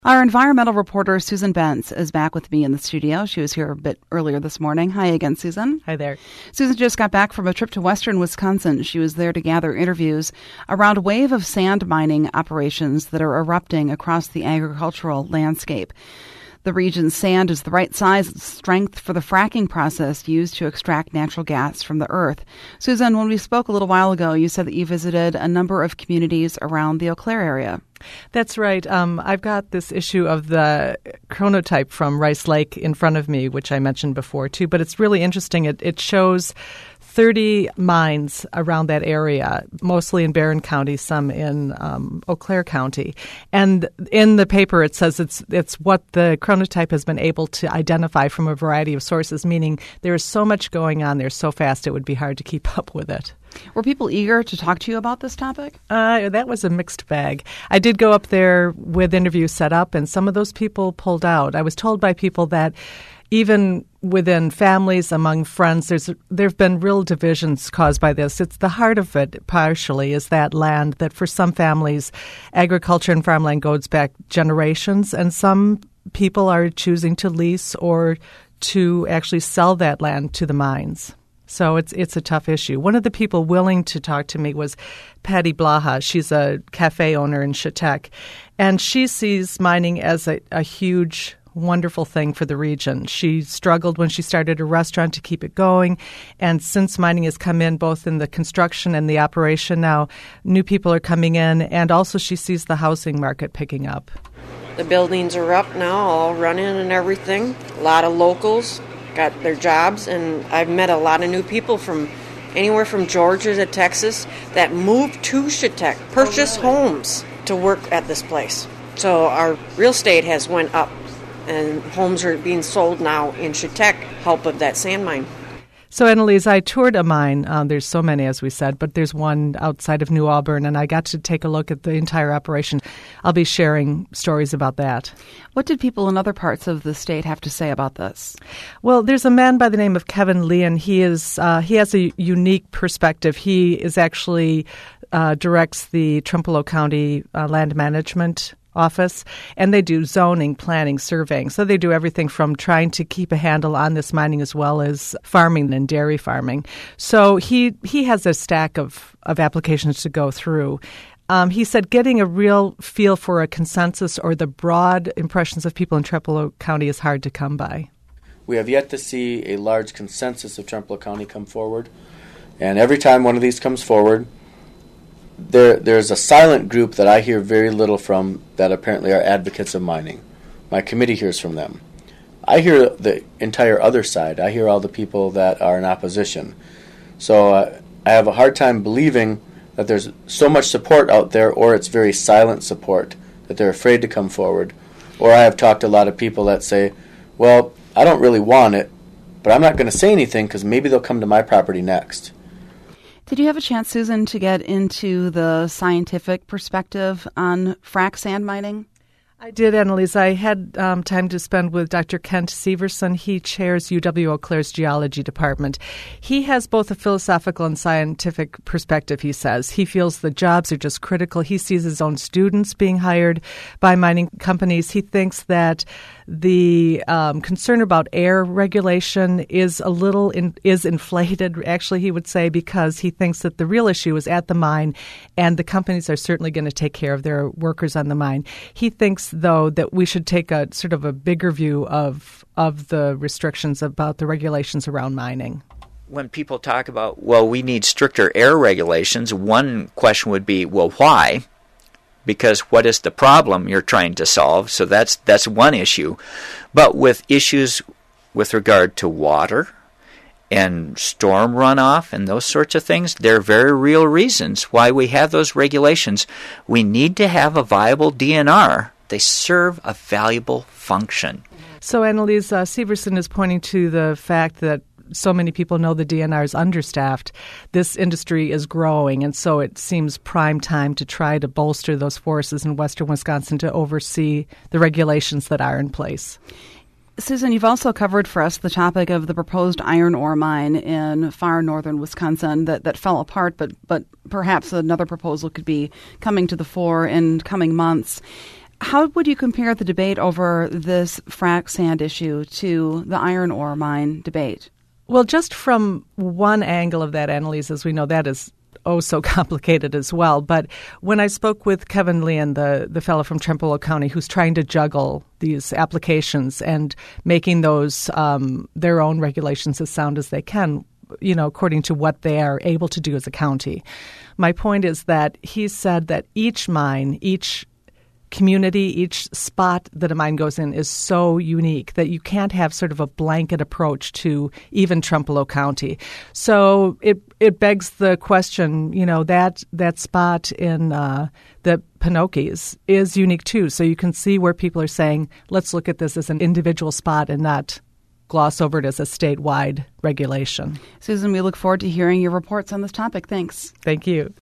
Our environmental reporter, Susan Bentz, is back with me in the studio. She was here a bit earlier this morning. Hi again, Susan. Hi there. Susan just got back from a trip to western Wisconsin. She was there to gather interviews around a wave of sand mining operations that are erupting across the agricultural landscape. The region's sand is the right size and strength for the fracking process used to extract natural gas from the earth. Susan, when we spoke a little while ago, you said that you visited a number of communities around the Eau Claire area. That's right. I've got this issue of the chronotype from Rice Lake in front of me, which I mentioned before, too. But it's really interesting. It shows 30 mines around that area, mostly in Barron County, some in Eau Claire County. And in the paper, it says it's what the chronotype has been able to identify from a variety of sources, meaning there is so much going on there so fast it would be hard to keep up with it. Were people eager to talk to you about this topic? That was a mixed bag. I did go up there with interviews set up, and some of those people pulled out. I was told by people that even within families, among friends, there have been real divisions caused by this. It's the heart of it, partially, is that land that for some families, agriculture and farmland goes back generations, and some people are choosing to lease or to actually sell that land to the mines. So it's a tough issue. One of the people willing to talk to me was Patty Blaha. She's a cafe owner in Chautauqua, and she sees mining as a huge, wonderful thing for the region. She struggled when she started a restaurant to keep it going, and since mining has come in both in the construction and the operation now, new people are coming in, and also she sees the housing market picking up. The buildings are up now, all running and everything. A lot of locals got their jobs, and I've met a lot of new people from anywhere from Georgia to Texas that moved to Chautauqua, purchased homes to work at this place. So our real estate has went up, and homes are being sold now in Chautauqua, help of that sand mine. So, Annalise, I toured a mine. There's so many, as we said, but there's one outside of New Auburn, and I got to take a look at the entire operation. I'll be sharing stories about that. What did people in other parts of the state have to say about this? Well, there's a man by the name of Kevin Leon. He has a unique perspective. He is actually directs the Trempealeau County Land Management Office, and they do zoning, planning, surveying. So they do everything from trying to keep a handle on this mining as well as farming and dairy farming. So he has a stack of applications to go through. He said getting a real feel for a consensus or the broad impressions of people in Trempealeau County is hard to come by. We have yet to see a large consensus of Trempealeau County come forward. And every time one of these comes forward, there's a silent group that I hear very little from that apparently are advocates of mining. My committee hears from them. I hear the entire other side. I hear all the people that are in opposition. So I have a hard time believing that there's so much support out there, or it's very silent support, that they're afraid to come forward. Or I have talked to a lot of people that say, well, I don't really want it, but I'm not going to say anything because maybe they'll come to my property next. Did you have a chance, Susan, to get into the scientific perspective on frac sand mining? I did, Annalise. I had time to spend with Dr. Kent Severson. He chairs UW-Eau Claire's geology department. He has both a philosophical and scientific perspective, he says. He feels the jobs are just critical. He sees his own students being hired by mining companies. He thinks that the concern about air regulation is is inflated, actually, he would say, because he thinks that the real issue is at the mine, and the companies are certainly going to take care of their workers on the mine. He thinks, though, that we should take a sort of a bigger view of the restrictions about the regulations around mining. When people talk about, well, we need stricter air regulations, one question would be, well, why? Because what is the problem you're trying to solve? So that's one issue. But with issues with regard to water and storm runoff and those sorts of things, there are very real reasons why we have those regulations. We need to have a viable DNR. They serve a valuable function. So Annalise Severson is pointing to the fact that so many people know the DNR is understaffed. This industry is growing, and so it seems prime time to try to bolster those forces in western Wisconsin to oversee the regulations that are in place. Susan, you've also covered for us the topic of the proposed iron ore mine in far northern Wisconsin that fell apart, but perhaps another proposal could be coming to the fore in coming months. How would you compare the debate over this frac sand issue to the iron ore mine debate? Well, just from one angle of that, Annalise, as we know, that is so complicated as well. But when I spoke with Kevin Leon, the fellow from Trempealeau County, who's trying to juggle these applications and making those their own regulations as sound as they can, according to what they are able to do as a county. My point is that he said that each mine, each community, each spot that a mine goes in is so unique that you can't have sort of a blanket approach to even Trempealeau County. So it begs the question, that spot in the Pinocchis is unique too. So you can see where people are saying, let's look at this as an individual spot and not gloss over it as a statewide regulation. Susan, we look forward to hearing your reports on this topic. Thanks. Thank you.